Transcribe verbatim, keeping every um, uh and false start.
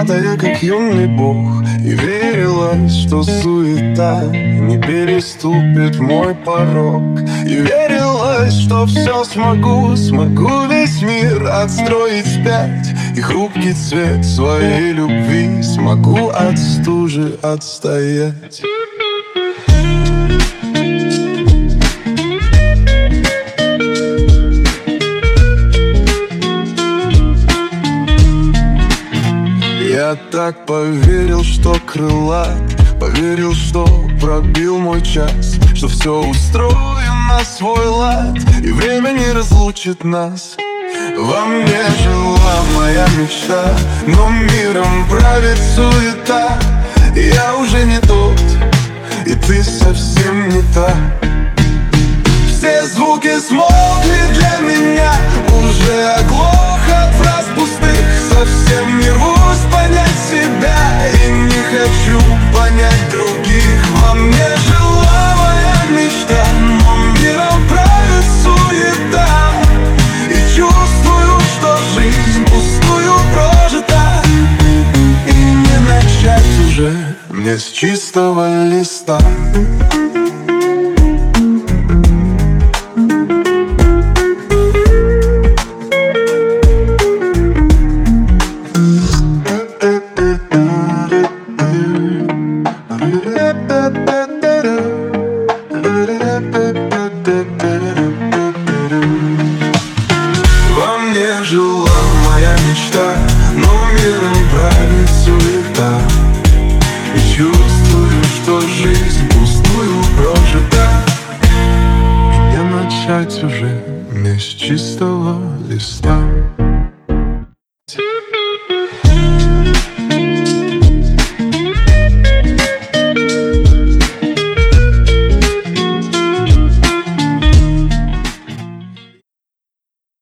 падая, как юный бог, и верилось, что суета не переступит мой порог. И верилось, что все смогу, смогу весь мир отстроить вспять, и хрупкий цвет своей любви смогу от стужи отстоять. Я так поверил, что крылат, поверил, что пробил мой час, что все устроено на свой лад, и время не разлучит нас. Во мне жила моя мечта, но миром правит суета. Я уже не тот, и ты совсем не та. Все звуки смолкли для меня, уже оглох от фраз пустых. Совсем не рвусь понять себя, и не хочу понять других. Во мне жила моя мечта, но миром правит суета. И чувствую, что жизнь пустую прожита, и не начать уже мне с чистого листа.